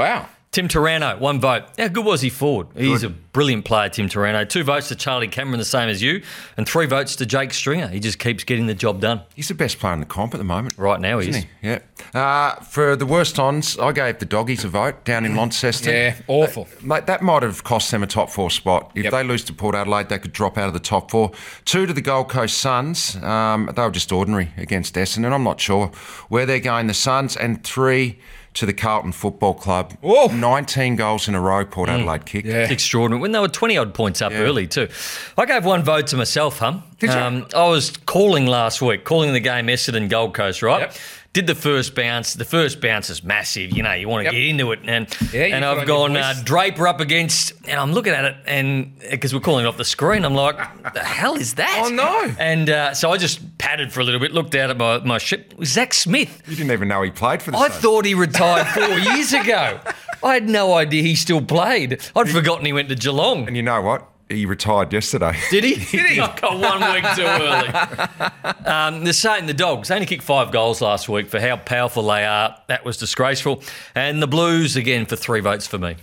Tim Taranto, 1 vote. How good was he forward? He's a brilliant player, Tim Taranto. 2 votes to Charlie Cameron, the same as you, and 3 votes to Jake Stringer. He just keeps getting the job done. He's the best player in the comp at the moment. Right now he Isn't is. he? Yeah. For the worst ons, I gave the Doggies a vote down in Launceston. Yeah, awful. Mate, that might have cost them a top 4 spot. If they lose to Port Adelaide, they could drop out of the top 4. 2 to the Gold Coast Suns. They were just ordinary against Essendon. I'm not sure where they're going, the Suns. And 3 to the Carlton Football Club. Whoa. 19 goals in a row Port Adelaide kicked. Yeah. Extraordinary. When they were 20-odd points up early too. I gave 1 vote to myself, Did you? I was calling last week, calling the game Essendon Gold Coast, right? Yep. Did the first bounce. The first bounce is massive. You know, you want to get into it. And I've put on gone your voice. Draper up against, and I'm looking at it, and because we're calling it off the screen, I'm like, the hell is that? Oh, no. And so I just patted for a little bit, looked out at my ship. It was Zach Smith. You didn't even know he played for the I Suns. thought he retired 4 years ago. I had no idea he still played. I'd forgotten he went to Geelong. And you know what? He retired yesterday. Did he? I got 1 week too early. The same, the Dogs, they only kicked 5 goals last week for how powerful they are. That was disgraceful. And the Blues, again, for 3 votes for me.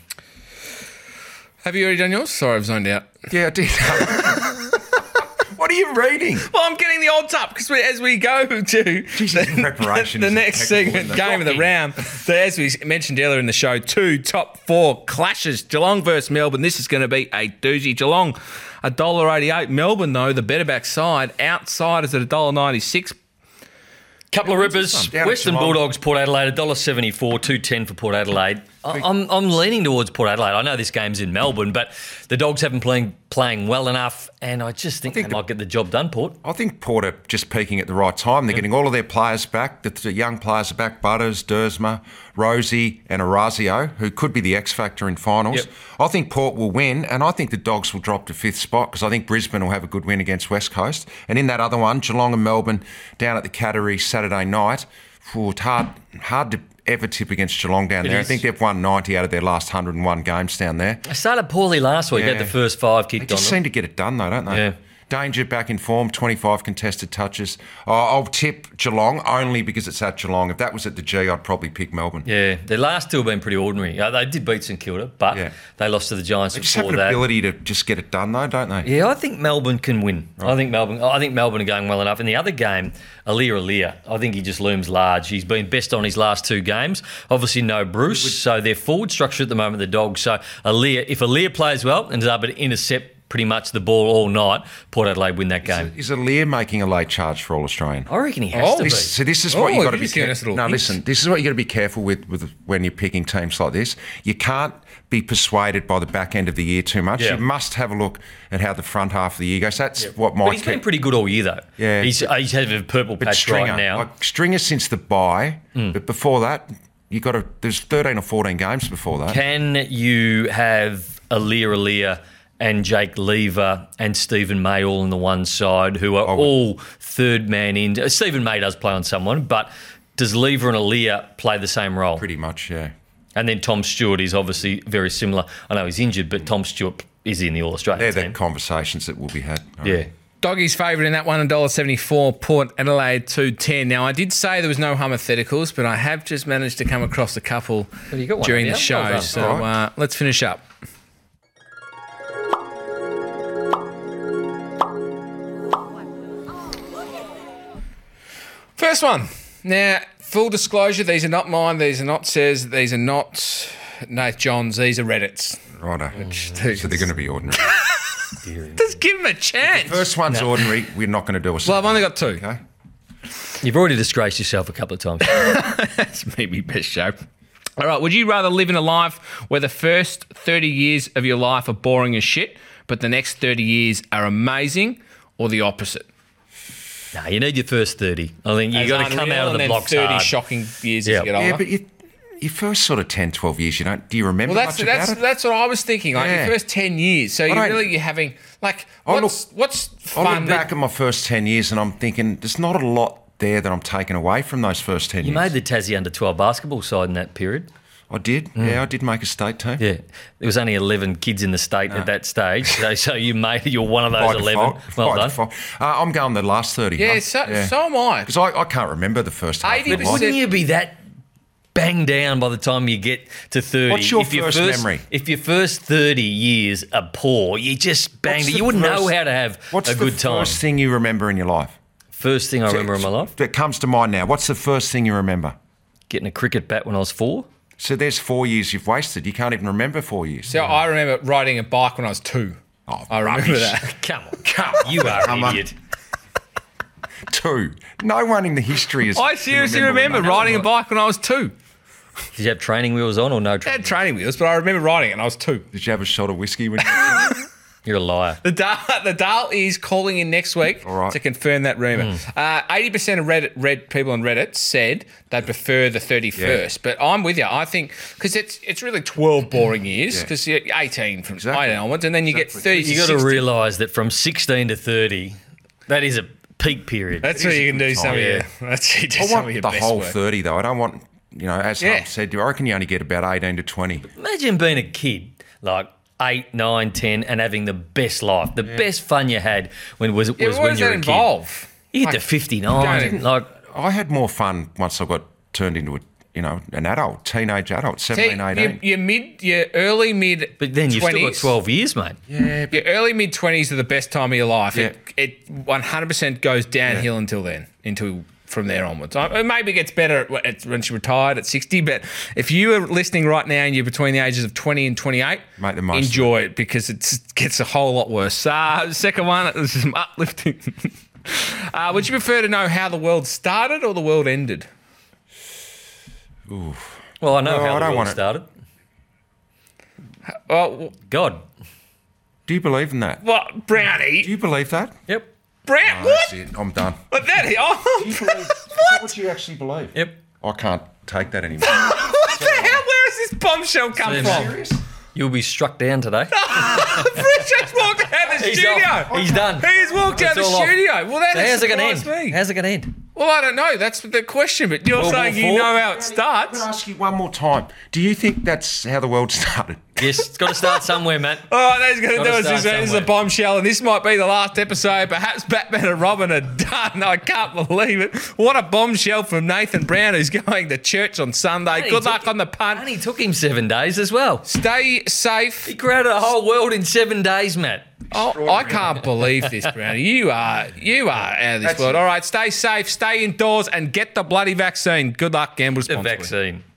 Have you already done yours? Sorry, I've zoned out. Yeah, I did. What are you reading? Well, I'm getting the odds up because as we go to preparation the is next impeccable, segment, isn't it? game of the round, as we mentioned earlier in the show, 2 top 4 clashes. Geelong versus Melbourne. This is going to be a doozy. Geelong, $1.88. Melbourne, though, the better back side. Outsiders at $1.96. Couple of rippers. Down at Western Geelong. Bulldogs, Port Adelaide, $1.74, $2.10 for Port Adelaide. I'm leaning towards Port Adelaide. I know this game's in Melbourne, but the Dogs haven't playing well enough, and I just think they might get the job done, Port. I think Port are just peaking at the right time. They're getting all of their players back. The young players are back. Butters, Dersma, Rosie and Orazio, who could be the X factor in finals. Yep. I think Port will win, and I think the Dogs will drop to 5th spot because I think Brisbane will have a good win against West Coast. And in that other one, Geelong and Melbourne down at the Cattery Saturday night. It's hard to ever tip against Geelong down there. is. I think they've won 90 out of their last 101 games down there. I started poorly last week. Had the first 5 kicked They on just them. seem to get it done, though, don't they? Yeah. Danger back in form, 25 contested touches. I'll tip Geelong only because it's at Geelong. If that was at the G, I'd probably pick Melbourne. Yeah, their last 2 have been pretty ordinary. They did beat St Kilda, but they lost to the Giants They just have before an that. ability to just get it done, though, don't they? Yeah, I think Melbourne can win. Right. I think Melbourne are going well enough. In the other game, Alir, I think he just looms large. He's been best on his last 2 games. Obviously, no Bruce, so their forward structure at the moment, the Dogs. So if Alir plays well and is able to intercept pretty much the ball all night, Port Adelaide win that game. Is Alir making a late charge for All-Australian? I reckon he has to be. So this is what you've got to be careful. No, listen, this is what you've got to be careful with when you're picking teams like this. You can't be persuaded by the back end of the year too much. Yeah. You must have a look at how the front half of the year goes. That's what might But he's been pretty good all year, though. Yeah. He's had a purple patch Stringer, right now. like Stringer since the bye, but before that, there's 13 or 14 games before that. Can you have Alir and Jake Lever and Stephen May all on the one side, who are all third man in? Stephen May does play on someone, but does Lever and Alir play the same role? Pretty much, yeah. And then Tom Stewart is obviously very similar. I know he's injured, but Tom Stewart is in the All-Australian They're team. the conversations that will be had. Yeah. Doggies favourite in that one, $1.74. Port Adelaide, $2.10. Now, I did say there was no hypotheticals, but I have just managed to come across a couple Well, you got one, during the haven't you? show. Well done. So let's finish up. First one. Now, full disclosure, these are not mine. These are not Says. These are not Nath Johns. These are Reddit's. Righto. So they're going to be ordinary. Just give them a chance. First one's ordinary. We're not going to do a Well, second. I've only got 2. Okay. You've already disgraced yourself a couple of times. That's maybe best show. All right, would you rather live in a life where the first 30 years of your life are boring as shit, but the next 30 years are amazing, or the opposite? No, you need your first 30. I think you've got to come out of the blocks 30 hard. shocking years Yeah. as you get older. Yeah, but your first sort of 10, 12 years, do you remember Well, much about it? that's what I was thinking. Like Yeah. your first 10 years. So you're having like I what's I fun? look back at my first 10 years and I'm thinking there's not a lot there that I'm taking away from those first 10 You years. made the Tassie under-12 basketball side in that period. I did. Yeah, I did make a state team. Yeah. There was only 11 kids in the state at that stage. So you're one of those By 11. default. Well By done. default. I'm going the last 30. Yeah, so am I. Because I can't remember the first half. 80%. of my life. Wouldn't you be that bang down by the time you get to 30. What's your first memory? If your first 30 years are poor, you just banged it. You wouldn't know how to have a good time. What's the first thing you remember in your life? First thing I remember in my life? That comes to mind now. What's the first thing you remember? Getting a cricket bat when I was 4. So there's 4 years you've wasted. You can't even remember 4 years. So I remember riding a bike when I was 2. Oh, I remember rubbish. that. Come on. You are an idiot. 2. No one in the history is. I seriously remember riding a bike when I was 2. Did you have training wheels on or no I training? had training wheels, but I remember riding it and I was 2. Did you have a shot of whiskey when you You're a liar. The Dale is calling in next week All right. to confirm that rumour. 80% of people on Reddit said they prefer the 31st, but I'm with you. I think because it's really 12 boring years because you're 18 from 18 onwards, and then you get 30. You got to realise that from 16 to 30, that is a peak period. That's where you can do some of your. That's where you do some of want your the best whole work. 30 though. I don't want, as Hub said, I reckon you only get about 18 to 20. Imagine being a kid, like 8, 9, 10, and having the best life, the best fun you had when What you does were that a kid. involve? You get to 59, like I had more fun once I got turned into an adult, teenage adult, 17, 18. Your early mid. but then you've 20s. still got 12 years, mate. Yeah, your early mid 20s are the best time of your life. Yeah. It 100% goes downhill until then, from there onwards. It maybe gets better when she retired at 60, but if you are listening right now and you're between the ages of 20 and 28, Make the most of enjoy it because it gets a whole lot worse. Second one, this is some uplifting. Would you prefer to know how the world started or the world ended? Well, I know how I the don't world want it. started. Well, God. Do you believe in that? what, Brownie? Do you believe that? Yep. Brown, That's what? it. I'm done. But that, Is that what you actually believe? Yep. I can't take that anymore. what the hell? Where has this bombshell come Sam, from? Serious? You'll be struck down today. Bruce just walked out of the He's studio. off. He's done. He's walked out of the It's all off. studio. Well, that So how's it going to end? surprised me. How's it going to end? Well, I don't know. That's the question. But you're World saying War you Four? know how it I'm starts. going to ask you one more time. Do you think that's how the world started? Yes, it's got to start somewhere, Matt. All right, that's going to Gotta do us. start This is a somewhere. bombshell, and this might be the last episode. Perhaps Batman and Robin are done. I can't believe it. What a bombshell from Nathan Brown, who's going to church on Sunday. And he Good took luck on the punt. And he took him 7 days as well. Stay safe. He created a whole world in 7 days, Matt. Oh, I can't believe this, Brownie. You are out of this world. All right, stay safe, stay indoors, and get the bloody vaccine. Good luck, gamble The responsibly. vaccine.